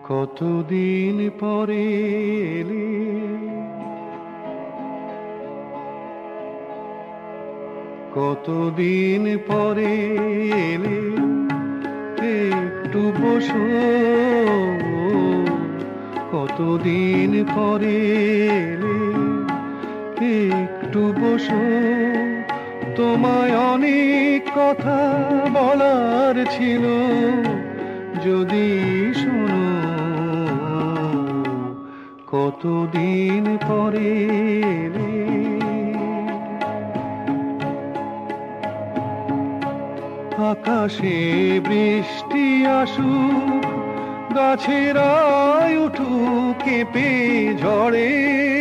কতদিন পরে এলে, কতদিন পরে এলে, একটু বসো। কতদিন পরে এলে, একটু বসো। তোমায় অনেক কথা বলার ছিল, যদি শোনো। কতদিন পরে এলে, আকাশে বৃষ্টি আসুক, গাছেরা উঠুক কেঁপে ঝড়ে।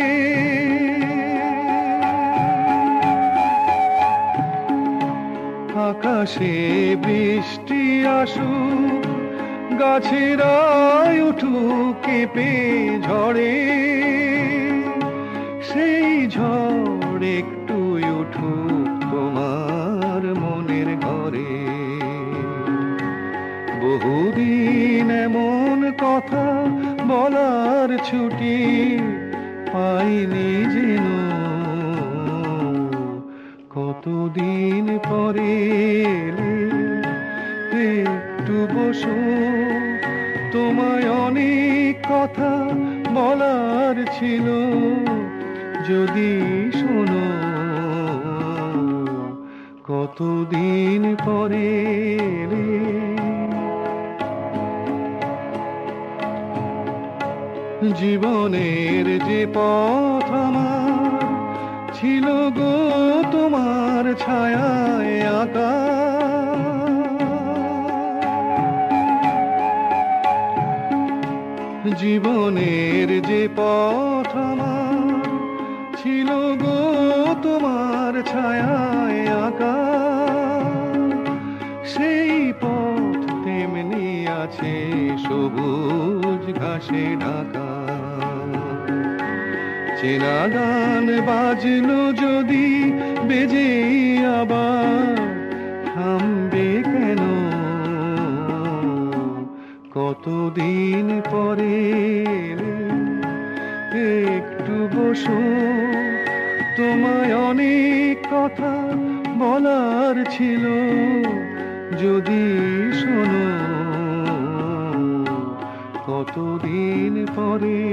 আকাশে বৃষ্টি আসুক, গাছেরা উঠুক কেঁপে ঝড়ে। সেই ঝড় একটু উঠুক তোমার মনের ঘরে। বহুদিন এমন কথা বলার ছুটি পাইনি যেন। কতদিন পরে এলে, একটু বসো। তোমায় অনেক কথা বলার ছিল, যদি শোনো। কতদিন পরে এলে, জীবনের যে পথ আমার ছিল গো তোমার ছায়ায় আঁকা। জীবনের যে পথ আমার ছিল গো তোমার ছায়ায় আঁকা। সেই পথ তেমনি আছে সবুজ ঘাসে ঢাকা। চেনা গান বাজলো যদি বেজে আবার, থামবে কেন? কতদিন পরে এলে, একটু বসো। তোমায় অনেক কথা বলার ছিল, যদি শোনো। কতদিন পরে